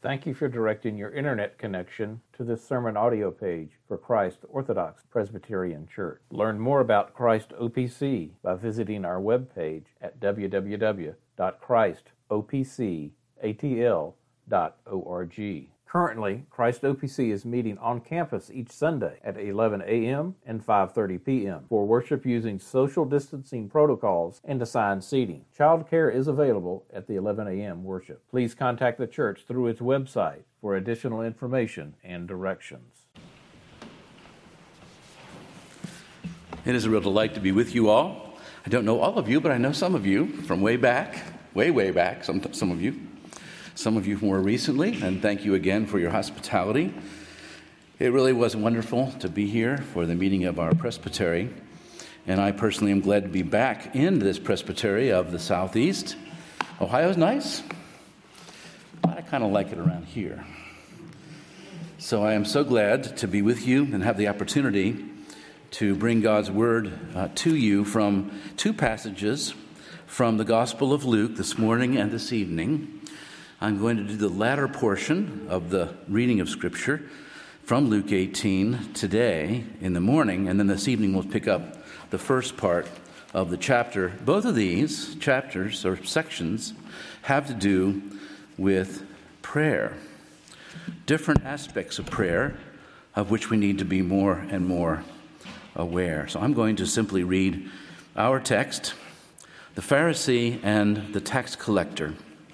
Thank you for directing your internet connection to this sermon audio page for Christ Orthodox Presbyterian Church. Learn more about Christ OPC by visiting our webpage at www.christopcatl.org. Currently, Christ OPC is meeting on campus each Sunday at 11 a.m. and 5:30 p.m. for worship using social distancing protocols and assigned seating. Child care is available at the 11 a.m. worship. Please contact the church through its website for additional information and directions. It is a real delight to be with you all. I don't know all of you, but I know some of you from way back, way back, some of you. Some of you more recently, and thank you again for your hospitality. It really was wonderful to be here for the meeting of our presbytery, and I personally am glad to be back in this presbytery of the Southeast. Ohio's nice, but I kind of like it around here. So I am so glad to be with you and have the opportunity to bring God's Word to you from two passages from the Gospel of Luke this morning and this evening. I'm going to do the latter portion of the reading of Scripture from Luke 18 today in the morning, and then this evening we'll pick up the first part of the chapter. Both of these chapters or sections have to do with prayer, different aspects of prayer of which we need to be more and more aware. So I'm going to simply read our text, the Pharisee and the tax collector.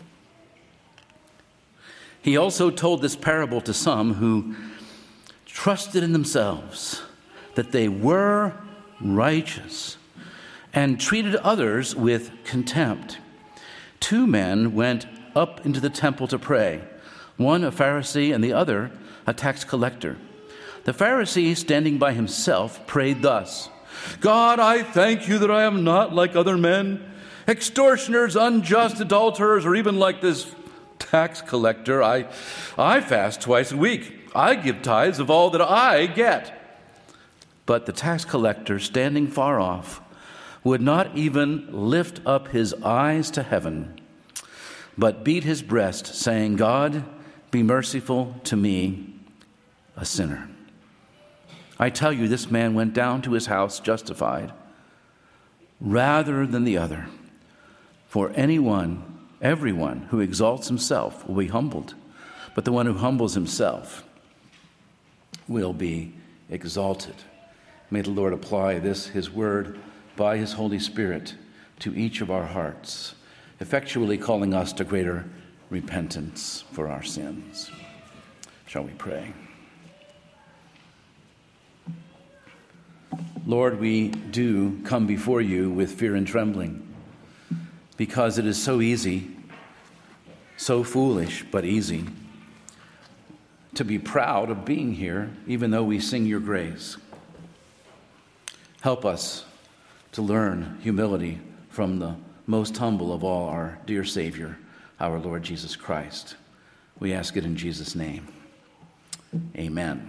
He also told this parable to some who trusted in themselves that they were righteous and treated others with contempt. Two men went up into the temple to pray, one a Pharisee and the other a tax collector. The Pharisee, standing by himself, prayed thus, "God, I thank you that I am not like other men, extortioners, unjust, adulterers, or even like this tax collector. I fast twice a week. I give tithes of all that I get." But the tax collector, standing far off, would not even lift up his eyes to heaven, but beat his breast, saying, "God, be merciful to me, a sinner." I tell you, this man went down to his house justified rather than the other. For everyone who exalts himself will be humbled, but the one who humbles himself will be exalted. May the Lord apply this, his word, by his Holy Spirit to each of our hearts, effectually calling us to greater repentance for our sins. Shall we pray? Lord, we do come before you with fear and trembling, because it is so easy, so foolish, but easy, to be proud of being here, even though we sing your grace. Help us to learn humility from the most humble of all, our dear Savior, our Lord Jesus Christ. We ask it in Jesus' name. Amen.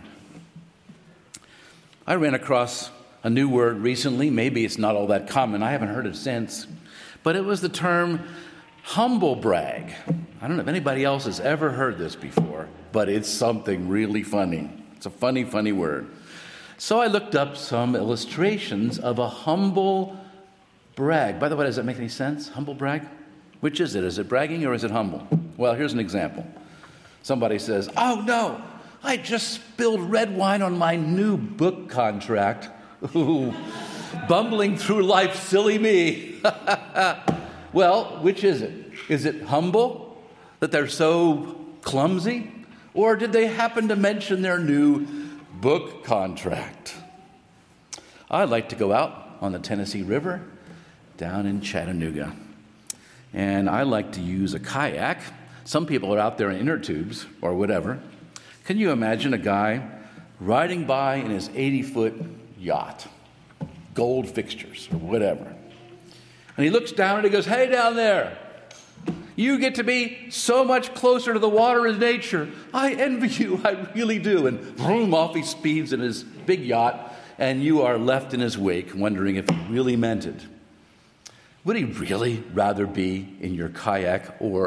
I ran across a new word recently. Maybe it's not all that common. I haven't heard it since. But it was the term humble brag. I don't know if anybody else has ever heard this before, but it's something really funny. It's a funny word. So I looked up some illustrations of a humble brag. By the way, does that make any sense? Humble brag? Which is it? Is it bragging or is it humble? Well, here's an example. Somebody says, "Oh no, I just spilled red wine on my new book contract. Ooh, bumbling through life, silly me." Well, which is it? Is it humble that they're so clumsy? Or did they happen to mention their new book contract? I like to go out on the Tennessee River down in Chattanooga. And I like to use a kayak. Some people are out there in inner tubes or whatever. Can you imagine a guy riding by in his 80-foot yacht, gold fixtures or whatever? And he looks down and he goes, "Hey, down there, you get to be so much closer to the water and nature. I envy you, I really do." And vroom, off he speeds in his big yacht, and you are left in his wake wondering if he really meant it. Would he really rather be in your kayak or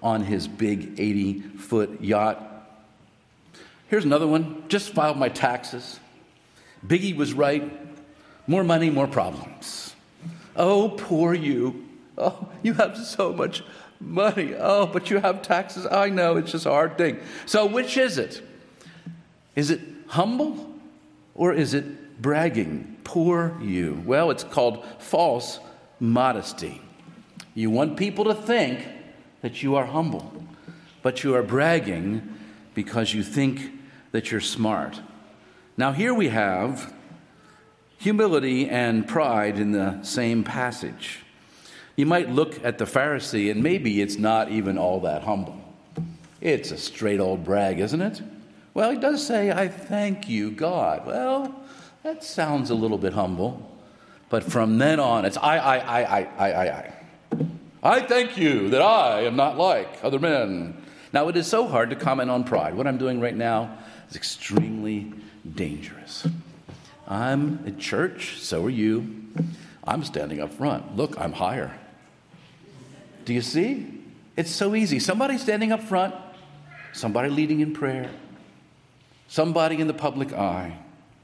on his big 80-foot yacht. Here's another one. Just filed my taxes. Biggie was right. More money, more problems. Oh, poor you. Oh, you have so much money. Oh, but you have taxes. I know, it's just a hard thing. So which is it? Is it humble or is it bragging? Poor you. Well, it's called false modesty. You want people to think that you are humble, but you are bragging because you think that you're smart. Now, here we have humility and pride in the same passage. You might look at the Pharisee, and maybe it's not even all that humble. It's a straight old brag, isn't it? Well, he does say, I thank you, God. Well, that sounds a little bit humble. But from then on, it's I. I thank you that I am not like other men. Now, it is so hard to comment on pride. What I'm doing right now is extremely dangerous. I'm at church, so are you. I'm standing up front. Look, I'm higher. Do you see? It's so easy. Somebody standing up front, somebody leading in prayer, somebody in the public eye.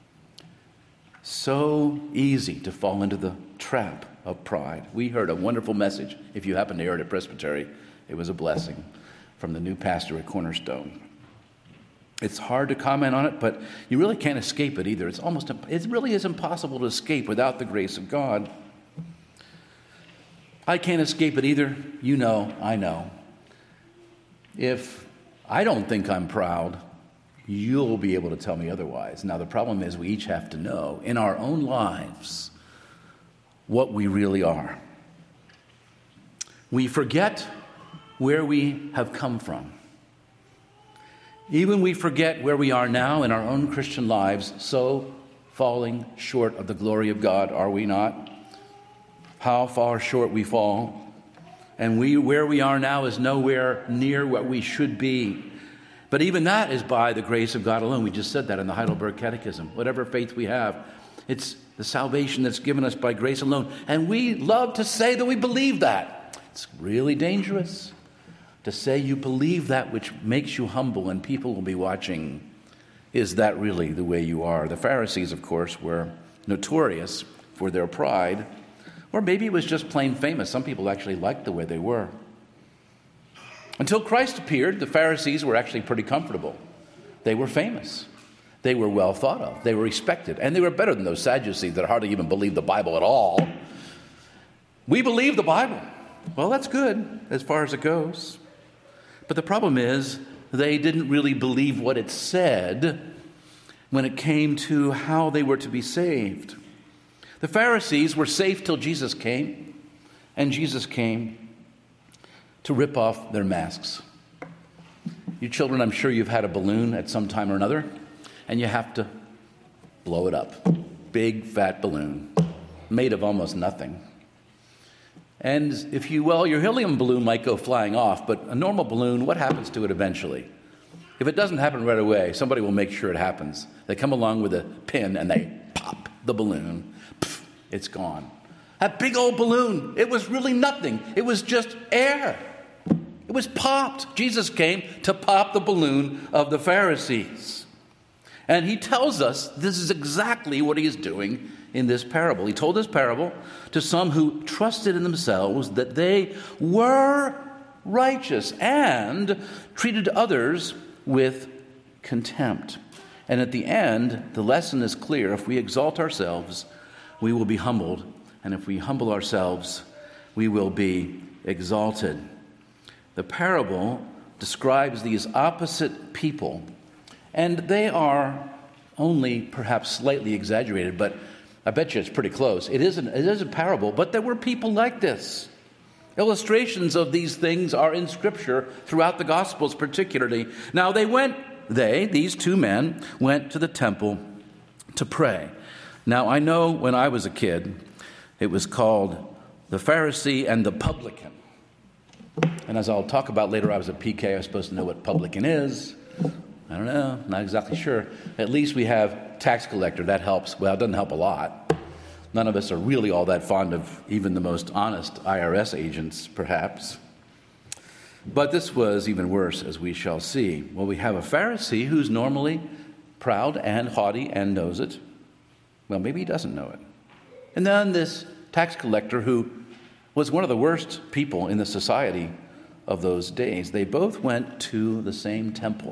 So easy to fall into the trap of pride. We heard a wonderful message. If you happen to hear it at Presbytery, it was a blessing from the new pastor at Cornerstone. It's hard to comment on it, but you really can't escape it either. It really is impossible to escape without the grace of God. I can't escape it either. You know, I know. If I don't think I'm proud, you'll be able to tell me otherwise. Now, the problem is we each have to know in our own lives what we really are. We forget where we have come from. Even we forget where we are now in our own Christian lives, so falling short of the glory of God, are we not? How far short we fall. And where we are now is nowhere near what we should be. But even that is by the grace of God alone. We just said that in the Heidelberg Catechism. Whatever faith we have, it's the salvation that's given us by grace alone. And we love to say that we believe that. It's really dangerous to say you believe that which makes you humble and people will be watching. Is that really the way you are? The Pharisees, of course, were notorious for their pride. Or maybe it was just plain famous. Some people actually liked the way they were. Until Christ appeared, the Pharisees were actually pretty comfortable. They were famous. They were well thought of. They were respected. And they were better than those Sadducees that hardly even believed the Bible at all. We believe the Bible. Well, that's good as far as it goes. But the problem is they didn't really believe what it said when it came to how they were to be saved. The Pharisees were safe till Jesus came, and Jesus came to rip off their masks. You children, I'm sure you've had a balloon at some time or another, and you have to blow it up. Big, fat balloon, made of almost nothing. And your helium balloon might go flying off, but a normal balloon, what happens to it eventually? If it doesn't happen right away, somebody will make sure it happens. They come along with a pin and they pop the balloon. Pff, it's gone. That big old balloon, it was really nothing. It was just air. It was popped. Jesus came to pop the balloon of the Pharisees. And he tells us this is exactly what he is doing in this parable. He told this parable to some who trusted in themselves that they were righteous and treated others with contempt. And at the end, the lesson is clear. If we exalt ourselves, we will be humbled. And if we humble ourselves, we will be exalted. The parable describes these opposite people. And they are only perhaps slightly exaggerated, but I bet you it's pretty close. It is a parable, but there were people like this. Illustrations of these things are in Scripture throughout the Gospels particularly. Now these two men went to the temple to pray. Now I know when I was a kid, it was called the Pharisee and the publican. And as I'll talk about later, I was a PK. I was supposed to know what publican is. I don't know, not exactly sure. At least we have tax collector. That helps. Well, it doesn't help a lot. None of us are really all that fond of even the most honest IRS agents, perhaps. But this was even worse, as we shall see. Well, we have a Pharisee who's normally proud and haughty and knows it. Well, maybe he doesn't know it. And then this tax collector who was one of the worst people in the society of those days. They both went to the same temple.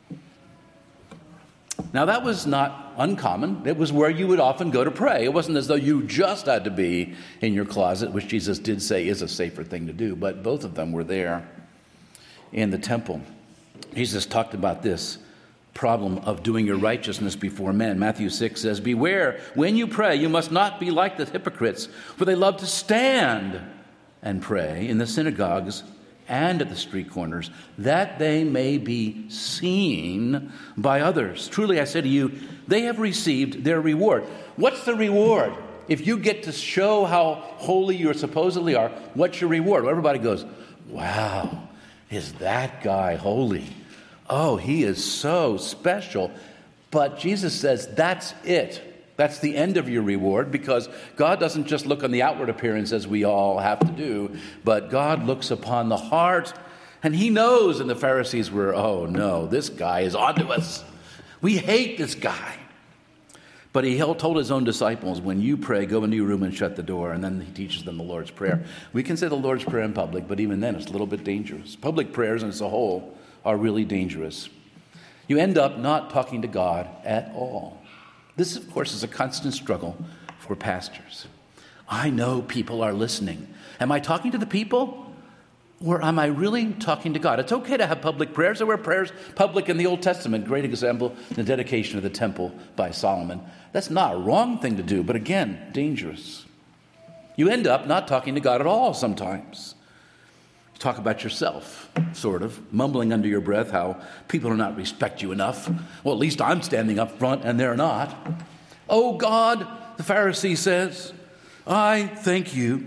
Now, that was not uncommon. It was where you would often go to pray. It wasn't as though you just had to be in your closet, which Jesus did say is a safer thing to do, but both of them were there in the temple. Jesus talked about this problem of doing your righteousness before men. Matthew 6 says, "Beware, when you pray, you must not be like the hypocrites, for they love to stand and pray in the synagogues and at the street corners, that they may be seen by others. Truly I say to you, they have received their reward." What's the reward? If you get to show how holy you supposedly are, what's your reward? Well, everybody goes, "Wow, is that guy holy? Oh, he is so special." But Jesus says that's it. That's the end of your reward, because God doesn't just look on the outward appearance as we all have to do, but God looks upon the heart. And he knows, and the Pharisees were, "Oh no, this guy is onto us. We hate this guy." But he told his own disciples, when you pray, go into your room and shut the door. And then he teaches them the Lord's Prayer. We can say the Lord's Prayer in public, but even then it's a little bit dangerous. Public prayers as a whole are really dangerous. You end up not talking to God at all. This, of course, is a constant struggle for pastors. I know people are listening. Am I talking to the people? Or am I really talking to God? It's okay to have public prayers. There were prayers public in the Old Testament. Great example, the dedication of the temple by Solomon. That's not a wrong thing to do, but again, dangerous. You end up not talking to God at all sometimes. You talk about yourself, sort of, mumbling under your breath how people do not respect you enough. Well, at least I'm standing up front and they're not. "Oh God," the Pharisee says, "I thank you.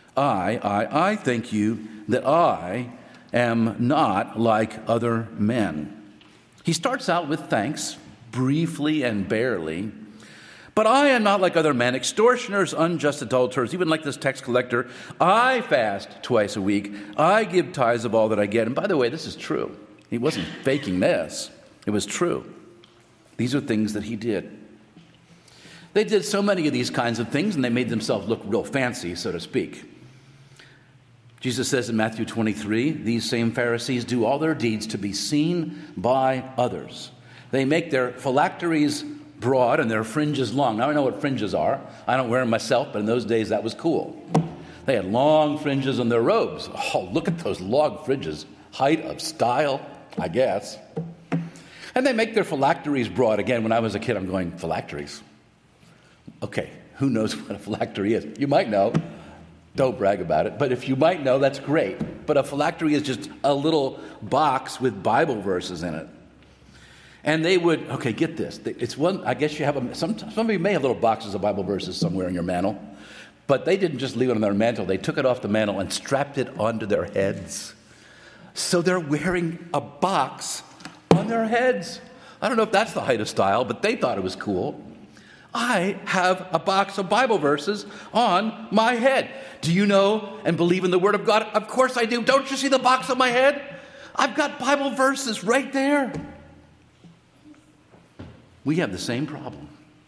I thank you that I am not like other men." He starts out with thanks, briefly and barely. "But I am not like other men, extortioners, unjust adulterers, even like this tax collector. I fast twice a week. I give tithes of all that I get." And by the way, this is true. He wasn't faking this. It was true. These are things that he did. They did so many of these kinds of things, and they made themselves look real fancy, so to speak. Jesus says in Matthew 23, these same Pharisees do all their deeds to be seen by others. They make their phylacteries broad and their fringes long. Now I know what fringes are. I don't wear them myself, but in those days that was cool. They had long fringes on their robes. Oh, look at those long fringes. Height of style, I guess. And they make their phylacteries broad. Again, when I was a kid, I'm going, phylacteries? Okay, who knows what a phylactery is? You might know. Don't brag about it. But if you might know, that's great. But a phylactery is just a little box with Bible verses in it. And they would, okay, get this. It's one, I guess you have, some of you may have little boxes of Bible verses somewhere in your mantle. But they didn't just leave it on their mantle. They took it off the mantle and strapped it onto their heads. So they're wearing a box on their heads. I don't know if that's the height of style, but they thought it was cool. I have a box of Bible verses on my head. Do you know and believe in the Word of God? Of course I do. Don't you see the box on my head? I've got Bible verses right there. We have the same problem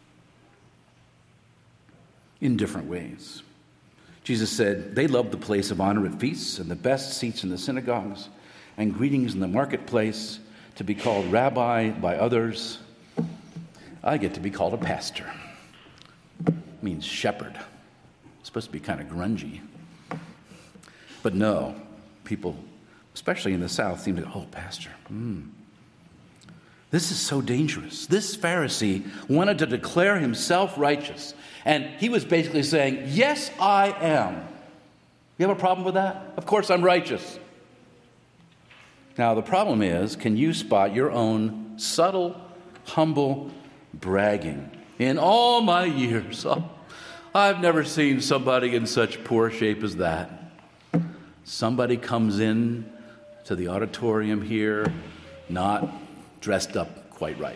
in different ways. Jesus said they loved the place of honor at feasts and the best seats in the synagogues and greetings in the marketplace, to be called rabbi by others. I get to be called a pastor. It means shepherd. It's supposed to be kind of grungy. But no, people, especially in the South, seem to go, "Oh, pastor. This is so dangerous." This Pharisee wanted to declare himself righteous. And he was basically saying, yes, I am. You have a problem with that? Of course I'm righteous. Now, the problem is, can you spot your own subtle, humble bragging? In all my years, I've never seen somebody in such poor shape as that. Somebody comes in to the auditorium here, not dressed up quite right.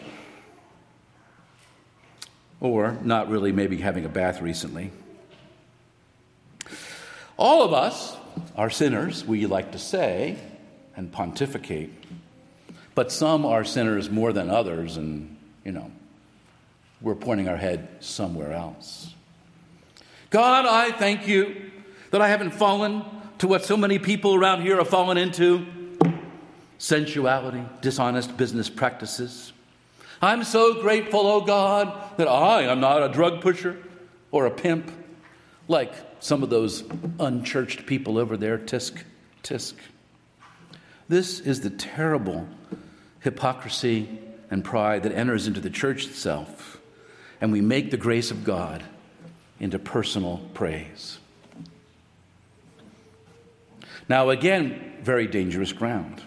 Or not really maybe having a bath recently. All of us are sinners, we like to say, and pontificate. But some are sinners more than others, and, we're pointing our head somewhere else. God, I thank you that I haven't fallen to what so many people around here have fallen into: sensuality, dishonest business practices. I'm so grateful, oh God, that I am not a drug pusher or a pimp like some of those unchurched people over there. Tisk, tisk. This is the terrible hypocrisy and pride that enters into the church itself, and we make the grace of God into personal praise. Now again, very dangerous ground.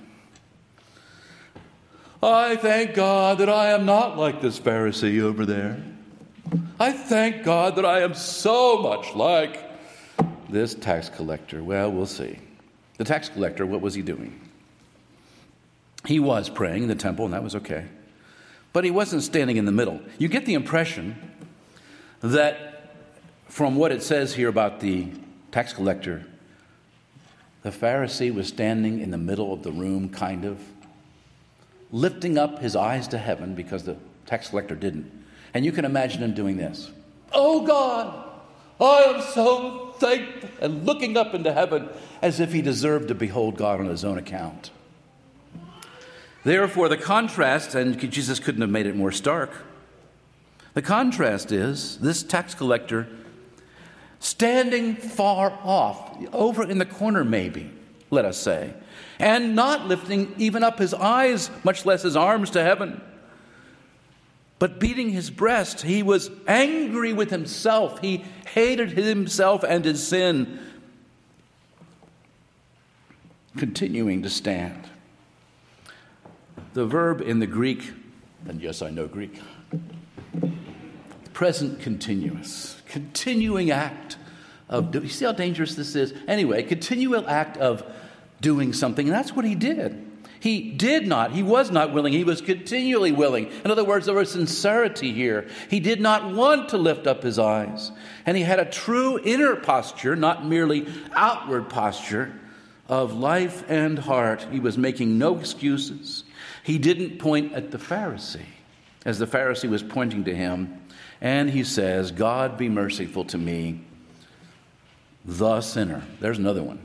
I thank God that I am not like this Pharisee over there. I thank God that I am so much like this tax collector. Well, we'll see. The tax collector, what was he doing? He was praying in the temple, and that was okay. But he wasn't standing in the middle. You get the impression that from what it says here about the tax collector, the Pharisee was standing in the middle of the room, kind of, lifting up his eyes to heaven, because the tax collector didn't. And you can imagine him doing this. Oh God, I am so thankful, and looking up into heaven as if he deserved to behold God on his own account. Therefore, the contrast, and Jesus couldn't have made it more stark, the contrast is this tax collector standing far off, over in the corner maybe, let us say, and not lifting even up his eyes, much less his arms, to heaven, but beating his breast. He was angry with himself. He hated himself and his sin, continuing to stand. The verb in the Greek, and yes, I know Greek, present continuous, continuing act of, you see how dangerous this is? Anyway, continual act of doing something, and that's what he did. He was not willing, he was continually willing. In other words, there was sincerity here. He did not want to lift up his eyes, and he had a true inner posture, not merely outward posture, of life and heart. He was making no excuses. He didn't point at the Pharisee, as the Pharisee was pointing to him, and he says, God be merciful to me, the sinner. There's another one.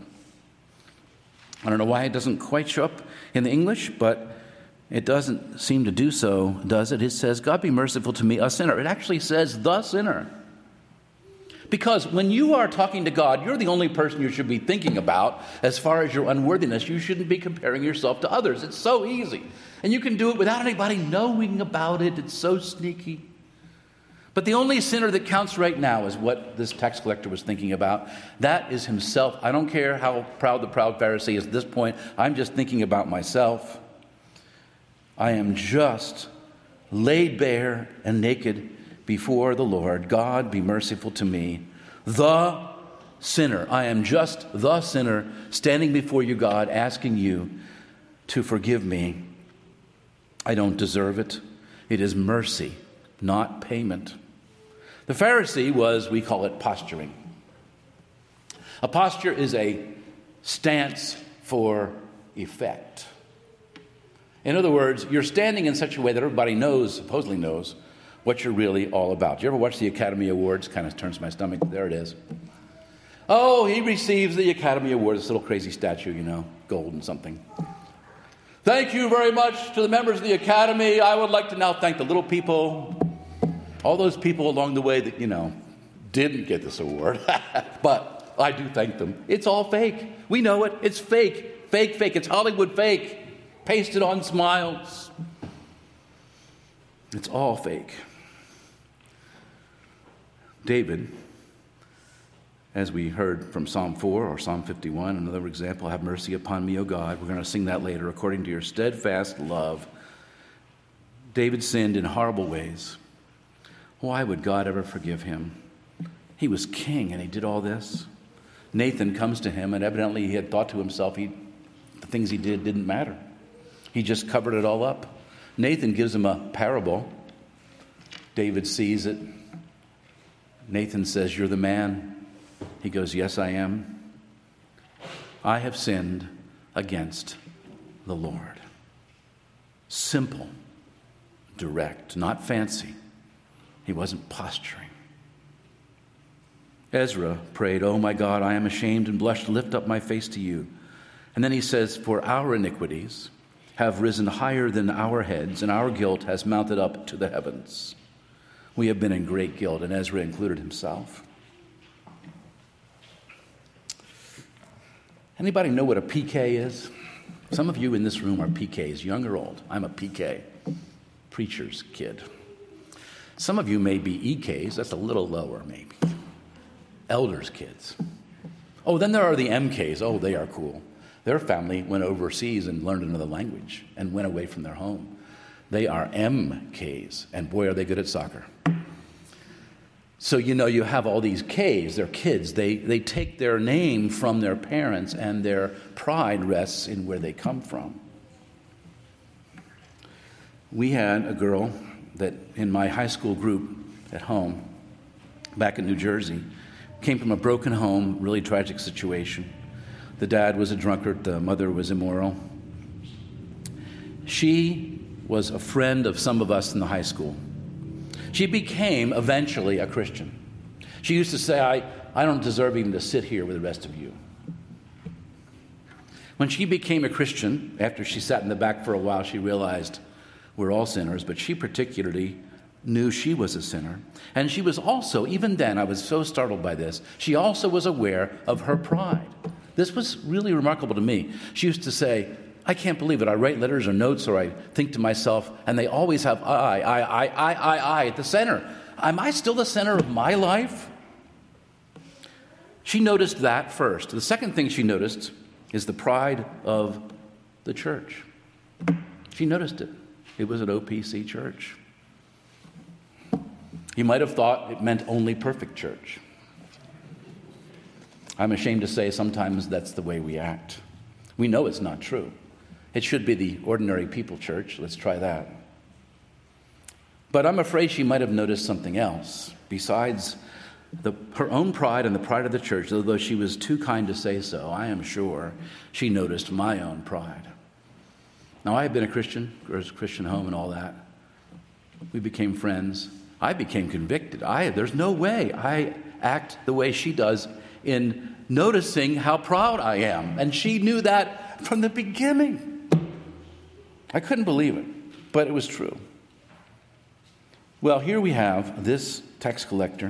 I don't know why it doesn't quite show up in the English, but it doesn't seem to do so, does it? It says, God be merciful to me, a sinner. It actually says, the sinner. Because when you are talking to God, you're the only person you should be thinking about as far as your unworthiness. You shouldn't be comparing yourself to others. It's so easy. And you can do it without anybody knowing about it. It's so sneaky. But the only sinner that counts right now is what this tax collector was thinking about. That is himself. I don't care how proud the proud Pharisee is at this point. I'm just thinking about myself. I am just laid bare and naked before the Lord. God be merciful to me, the sinner. I am just the sinner standing before you, God, asking you to forgive me. I don't deserve it. It is mercy, not payment. The Pharisee was, we call it posturing. A posture is a stance for effect. In other words, you're standing in such a way that everybody knows, supposedly knows, what you're really all about. You ever watch the Academy Awards? Kind of turns my stomach. There it is. Oh, he receives the Academy Award, this little crazy statue, gold and something. Thank you very much to the members of the Academy. I would like to now thank the little people, all those people along the way that, didn't get this award. But I do thank them. It's all fake. We know it. It's fake. Fake, fake. It's Hollywood fake. Pasted on smiles. It's all fake. David, as we heard from Psalm 4 or Psalm 51, another example, have mercy upon me, O God. We're going to sing that later. According to your steadfast love, David sinned in horrible ways. Why would God ever forgive him? He was king and he did all this. Nathan comes to him, and evidently he had thought to himself the things he did didn't matter. He just covered it all up. Nathan gives him a parable. David sees it. Nathan says, you're the man. He goes, yes, I am. I have sinned against the Lord. Simple, direct, not fancy. He wasn't posturing. Ezra prayed, "Oh my God, I am ashamed and blush to lift up my face to you." And then he says, "For our iniquities have risen higher than our heads, and our guilt has mounted up to the heavens." We have been in great guilt, and Ezra included himself. Anybody know what a PK is? Some of you in this room are PKs, young or old. I'm a PK, preacher's kid. Some of you may be EKs, that's a little lower maybe. Elders' kids. Oh, then there are the MKs. Oh, they are cool. Their family went overseas and learned another language and went away from their home. They are MKs, and boy, are they good at soccer. So, you have all these Ks, they're kids. They take their name from their parents, and their pride rests in where they come from. We had a girl that in my high school group at home, back in New Jersey, came from a broken home, really tragic situation. The dad was a drunkard, the mother was immoral. She was a friend of some of us in the high school. She became eventually a Christian. She used to say, I don't deserve even to sit here with the rest of you. When she became a Christian, after she sat in the back for a while, she realized we're all sinners, but she particularly knew she was a sinner. And she was also, even then, I was so startled by this, she also was aware of her pride. This was really remarkable to me. She used to say, I can't believe it. I write letters or notes or I think to myself, and they always have I at the center. Am I still the center of my life? She noticed that first. The second thing she noticed is the pride of the church. She noticed it. It was an OPC church. You might have thought it meant only perfect church. I'm ashamed to say sometimes that's the way we act. We know it's not true. It should be the ordinary people church. Let's try that. But I'm afraid she might have noticed something else besides her own pride and the pride of the church, although she was too kind to say so. I am sure she noticed my own pride. Now, I had been a Christian, Christian home and all that. We became friends. I became convicted. There's no way I act the way she does in noticing how proud I am. And she knew that from the beginning. I couldn't believe it, but it was true. Well, here we have this tax collector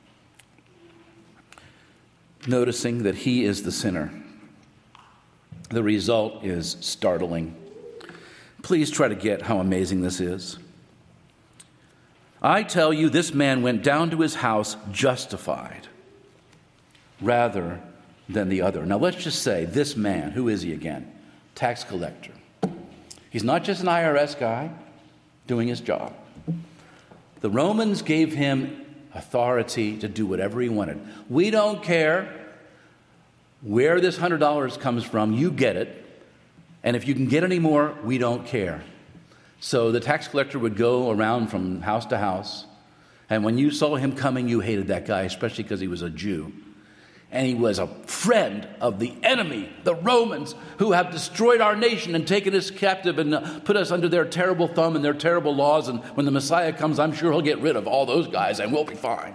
noticing that he is the sinner. The result is startling. Please try to get how amazing this is. I tell you, this man went down to his house justified rather than the other. Now, let's just say this man, who is he again? Tax collector. He's not just an IRS guy doing his job. The Romans gave him authority to do whatever he wanted. We don't care where this $100 comes from. You get it. And if you can get any more, we don't care. So the tax collector would go around from house to house. And when you saw him coming, you hated that guy, especially because he was a Jew. And he was a friend of the enemy, the Romans, who have destroyed our nation and taken us captive and put us under their terrible thumb and their terrible laws. And when the Messiah comes, I'm sure he'll get rid of all those guys and we'll be fine.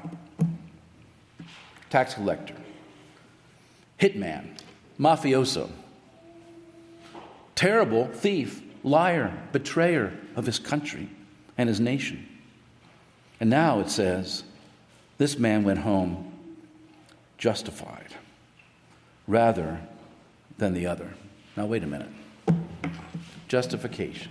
Tax collector, hitman, mafioso, terrible thief, liar, betrayer of his country and his nation. And now it says, this man went home justified rather than the other. Now, wait a minute. Justification.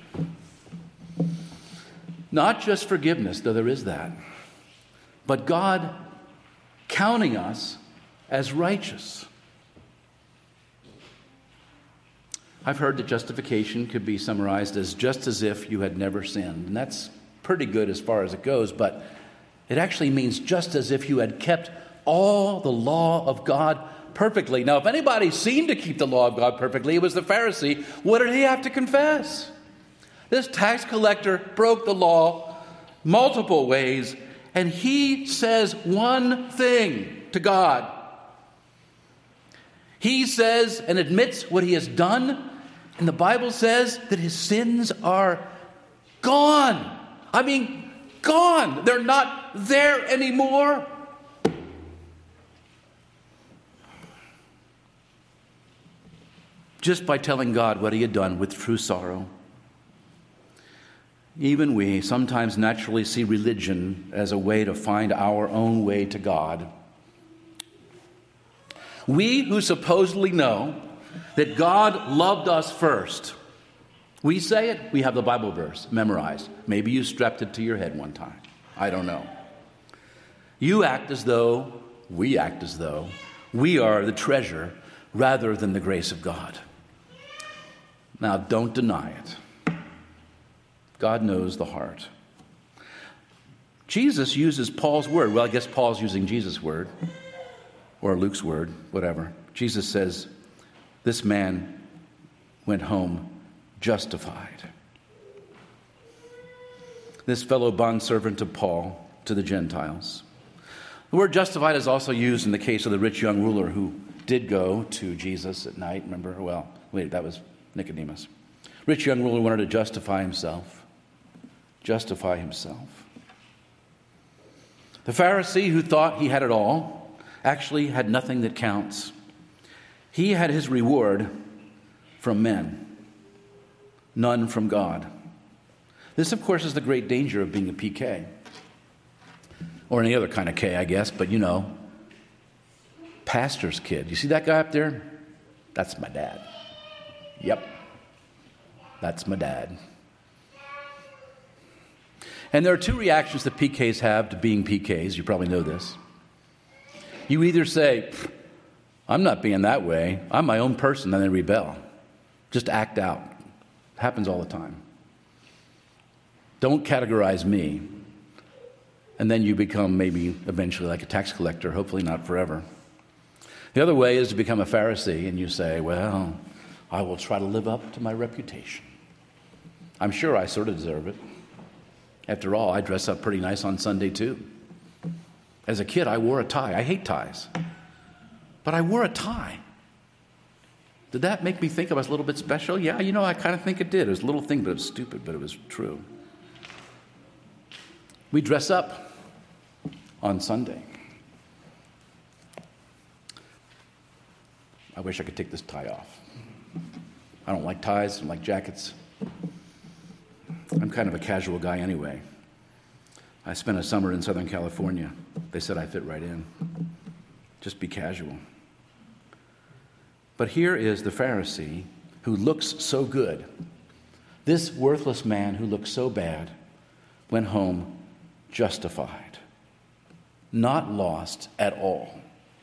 Not just forgiveness, though there is that, but God counting us as righteous. I've heard that justification could be summarized as just as if you had never sinned. And that's pretty good as far as it goes, but it actually means just as if you had kept all the law of God perfectly. Now, if anybody seemed to keep the law of God perfectly, it was the Pharisee. What did he have to confess? This tax collector broke the law multiple ways, and he says one thing to God. He says and admits what he has done, And the Bible says that his sins are gone. I mean, gone. They're not there anymore. Just by telling God what he had done with true sorrow. Even we sometimes naturally see religion as a way to find our own way to God. We who supposedly know that God loved us first, we say it, we have the Bible verse memorized. Maybe you strapped it to your head one time. I don't know. We act as though we are the treasure rather than the grace of God. Now, don't deny it. God knows the heart. Jesus uses Paul's word. Well, I guess Paul's using Jesus' word or Luke's word, whatever. Jesus says, this man went home justified. This fellow bondservant of Paul to the Gentiles. The word justified is also used in the case of the rich young ruler who did go to Jesus at night. Remember? Well, wait, that was Nicodemus. Rich young ruler wanted to justify himself. Justify himself. The Pharisee who thought he had it all actually had nothing that counts. He had his reward from men, none from God. This, of course, is the great danger of being a PK. Or any other kind of K, I guess, but you know, pastor's kid. You see that guy up there? That's my dad. Yep, that's my dad. And there are two reactions that PKs have to being PKs. You probably know this. You either say, I'm not being that way. I'm my own person, then they rebel. Just act out. Happens all the time. Don't categorize me. And then you become maybe eventually like a tax collector, hopefully not forever. The other way is to become a Pharisee and you say, well, I will try to live up to my reputation. I'm sure I sort of deserve it. After all, I dress up pretty nice on Sunday too. As a kid, I wore a tie. I hate ties. But I wore a tie. Did that make me think I was a little bit special? Yeah, you know, I kind of think it did. It was a little thing, but it was stupid, but it was true. We dress up on Sunday. I wish I could take this tie off. I don't like ties, I don't like jackets. I'm kind of a casual guy anyway. I spent a summer in Southern California. They said I fit right in. Just be casual. But here is the Pharisee who looks so good. This worthless man who looked so bad went home justified, not lost at all.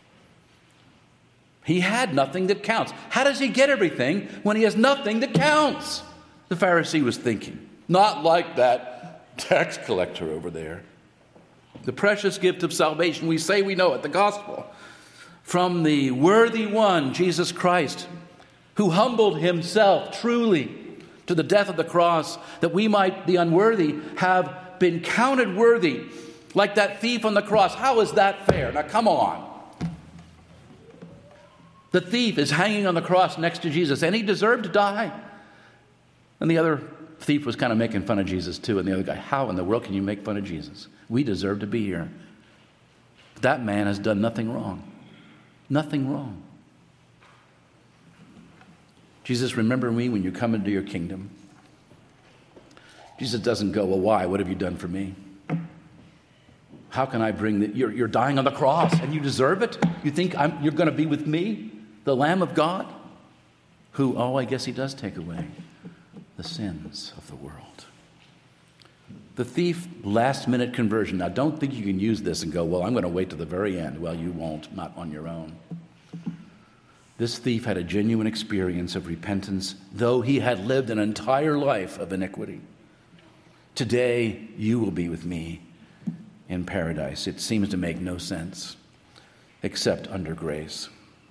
He had nothing that counts. How does he get everything when he has nothing that counts? The Pharisee was thinking. Not like that tax collector over there. The precious gift of salvation, we say we know it, the gospel, from the worthy one, Jesus Christ, who humbled himself truly to the death of the cross, that we might, the unworthy, have been counted worthy, like that thief on the cross. How is that fair? Now come on. The thief is hanging on the cross next to Jesus, and he deserved to die. And the other thief was kind of making fun of Jesus too, and the other guy, how in the world can you make fun of Jesus? We deserve to be here. But that man has done nothing wrong. Nothing wrong. Jesus, remember me when you come into your kingdom. Jesus doesn't go, well, why? What have you done for me? How can I bring that? You're dying on the cross and you deserve it? You think you're going to be with me, the Lamb of God? Who, I guess he does take away the sins of the world. The thief, last-minute conversion. Now, don't think you can use this and go, well, I'm going to wait to the very end. Well, you won't, not on your own. This thief had a genuine experience of repentance, though he had lived an entire life of iniquity. Today, you will be with me in paradise. It seems to make no sense, except under grace.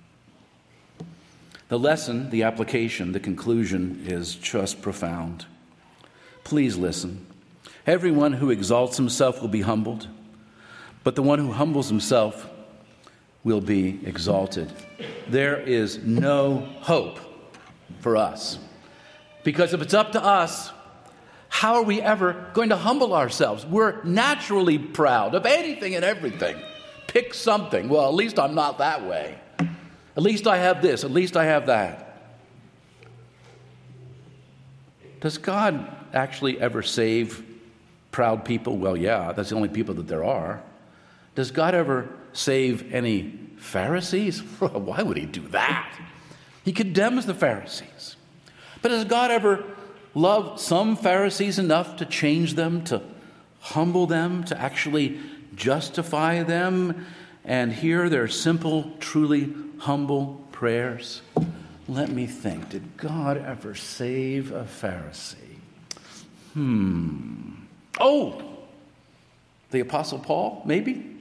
The lesson, the application, the conclusion is just profound. Please listen. Everyone who exalts himself will be humbled, but the one who humbles himself will be exalted. There is no hope for us Because if it's up to us, how are we ever going to humble ourselves? We're naturally proud of anything and everything. Pick something. Well, at least I'm not that way. At least I have this. At least I have that. Does God actually ever save proud people? Well, yeah, that's the only people that there are. Does God ever save any Pharisees? Why would he do that? He condemns the Pharisees. But does God ever love some Pharisees enough to change them, to humble them, to actually justify them and hear their simple, truly humble prayers? Let me think. Did God ever save a Pharisee? Oh, the Apostle Paul, maybe?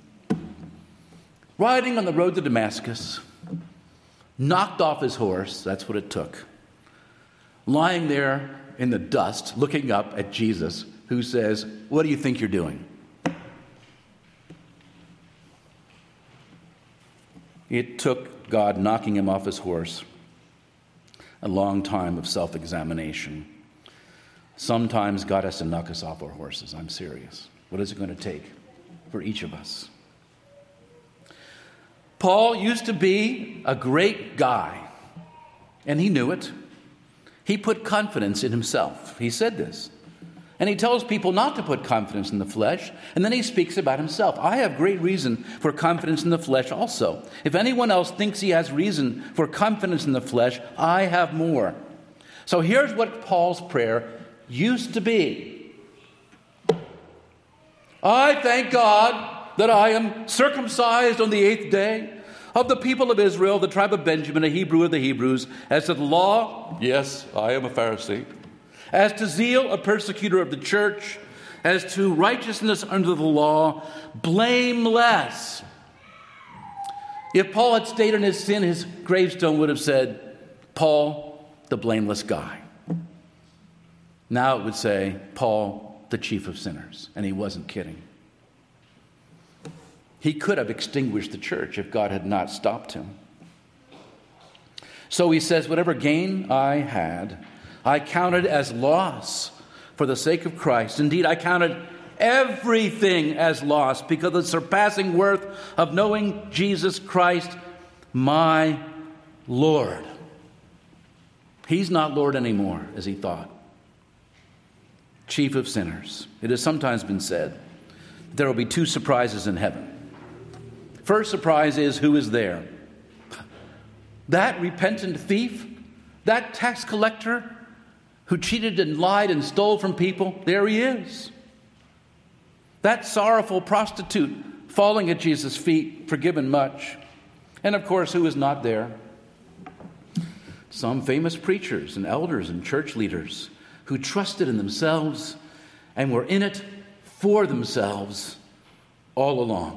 Riding on the road to Damascus, knocked off his horse, that's what it took. Lying there in the dust, looking up at Jesus, who says, "What do you think you're doing?" It took God knocking him off his horse a long time of self-examination. Sometimes God has to knock us off our horses. I'm serious. What is it going to take for each of us? Paul used to be a great guy, and he knew it. He put confidence in himself. He said this. And he tells people not to put confidence in the flesh, and then he speaks about himself. I have great reason for confidence in the flesh also. If anyone else thinks he has reason for confidence in the flesh, I have more. So here's what Paul's prayer used to be. I thank God that I am circumcised on the 8th day, of the people of Israel, the tribe of Benjamin, a Hebrew of the Hebrews. As to the law, yes, I am a Pharisee. As to zeal, a persecutor of the church. As to righteousness under the law, blameless. If Paul had stayed in his sin, his gravestone would have said, Paul, the blameless guy. Now it would say, Paul, the chief of sinners. And he wasn't kidding. He could have extinguished the church if God had not stopped him. So he says, whatever gain I had, I counted as loss for the sake of Christ. Indeed, I counted everything as loss because of the surpassing worth of knowing Jesus Christ, my Lord. He's not Lord anymore, as he thought. Chief of sinners. It has sometimes been said there will be 2 surprises in heaven. First surprise is, who is there? That repentant thief, that tax collector who cheated and lied and stole from people, there he is. That sorrowful prostitute falling at Jesus' feet, forgiven much. And of course, who is not there? Some famous preachers and elders and church leaders who trusted in themselves and were in it for themselves all along.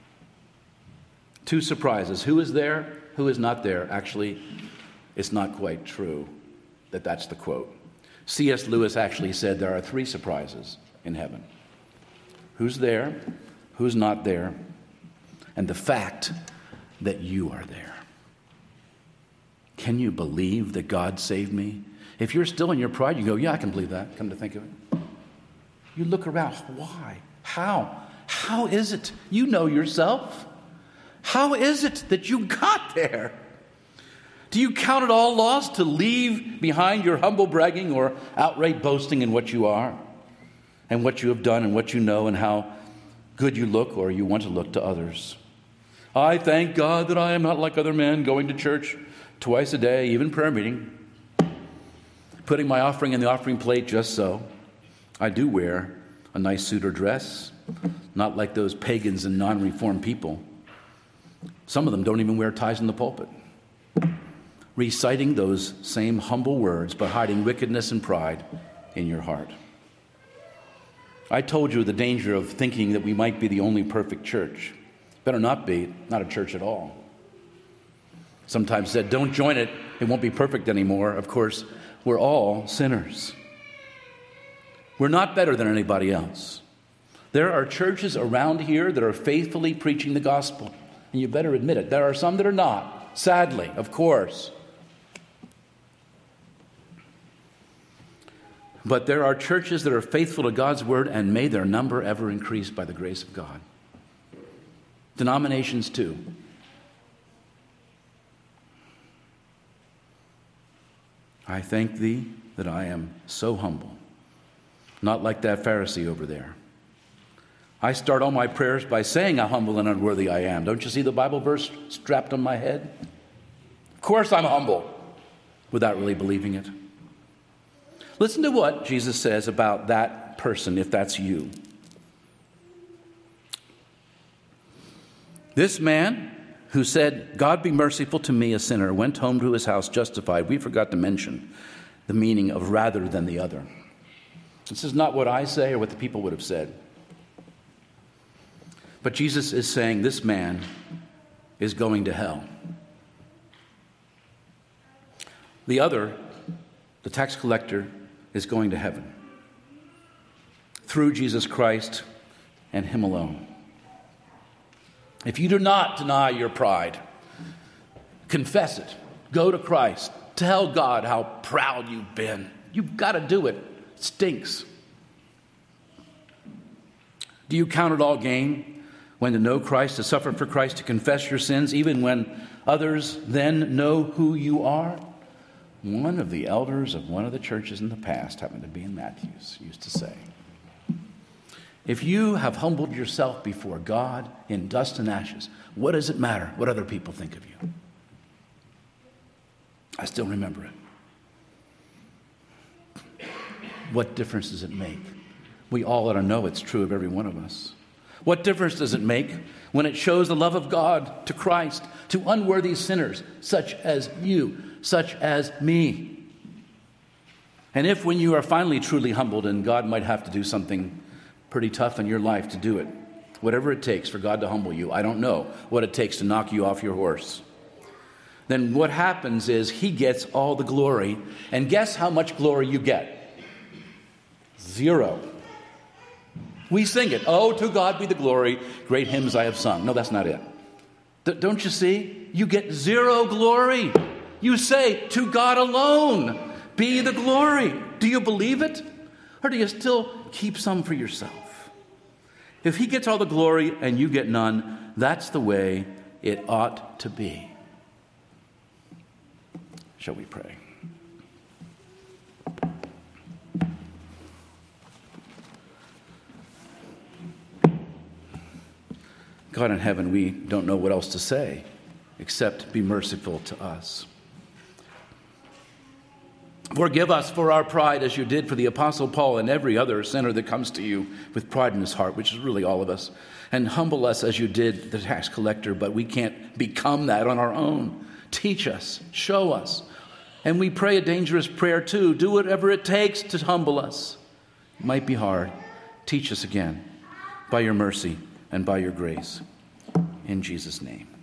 2 surprises. Who is there? Who is not there? Actually, it's not quite true that that's the quote. C.S. Lewis actually said there are 3 surprises in heaven. Who's there? Who's not there? And the fact that you are there. Can you believe that God saved me? If you're still in your pride, you go, yeah, I can believe that, come to think of it. You look around. Why? How? How is it? You know yourself. How is it that you got there? Do you count it all loss to leave behind your humble bragging or outright boasting in what you are and what you have done and what you know and how good you look or you want to look to others? I thank God that I am not like other men, going to church twice a day, even prayer meeting, putting my offering in the offering plate just so. I do wear a nice suit or dress, not like those pagans and non-reformed people. Some of them don't even wear ties in the pulpit. Reciting those same humble words, but hiding wickedness and pride in your heart. I told you the danger of thinking that we might be the only perfect church. Better not be, not a church at all. Sometimes said, don't join it, it won't be perfect anymore. Of course, we're all sinners. We're not better than anybody else. There are churches around here that are faithfully preaching the gospel. And you better admit it. There are some that are not. Sadly, of course. But there are churches that are faithful to God's word, and may their number ever increase by the grace of God. Denominations too. I thank thee that I am so humble, not like that Pharisee over there. I start all my prayers by saying how humble and unworthy I am. Don't you see the Bible verse strapped on my head? Of course I'm humble, without really believing it. Listen to what Jesus says about that person, if that's you. This man who said, God be merciful to me, a sinner, went home to his house justified. We forgot to mention the meaning of rather than the other. This is not what I say or what the people would have said. But Jesus is saying this man is going to hell. The other, the tax collector, is going to heaven through Jesus Christ and him alone. If you do not deny your pride, confess it, go to Christ, tell God how proud you've been. You've got to do it. It stinks. Do you count it all gain when to know Christ, to suffer for Christ, to confess your sins, even when others then know who you are? One of the elders of one of the churches in the past, happened to be in Matthews, used to say, if you have humbled yourself before God in dust and ashes, what does it matter what other people think of you? I still remember it. What difference does it make? We all ought to know it's true of every one of us. What difference does it make when it shows the love of God to Christ, to unworthy sinners such as you, such as me? And if when you are finally truly humbled, and God might have to do something pretty tough in your life to do it, whatever it takes for God to humble you, I don't know what it takes to knock you off your horse, then what happens is he gets all the glory. And guess how much glory you get? 0. We sing it, oh, to God be the glory, great hymns I have sung. No, that's not it. Don't you see? You get 0 glory. You say, to God alone be the glory. Do you believe it? Or do you still keep some for yourself? If he gets all the glory and you get none, that's the way it ought to be. Shall we pray? God in heaven, we don't know what else to say except be merciful to us. Forgive us for our pride as you did for the Apostle Paul and every other sinner that comes to you with pride in his heart, which is really all of us. And humble us as you did the tax collector, but we can't become that on our own. Teach us, show us. And we pray a dangerous prayer too. Do whatever it takes to humble us. It might be hard. Teach us again by your mercy and by your grace. In Jesus' name.